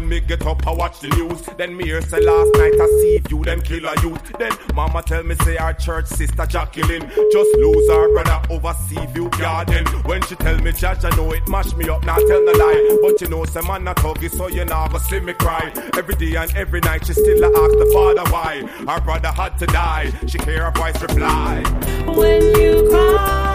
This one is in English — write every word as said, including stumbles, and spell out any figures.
when me get up, I watch the news. Then me hear say last night I see you, them kill a youth. Then mama tell me say our church sister Jacqueline just lose her brother over Seaview Garden. When she tell me judge, I know it mash me up, not tell no lie. But you know some man a thuggy, so you nah go see me cry. Every day and every night she still a ask the father why her brother had to die. She hear her voice reply, when you cry.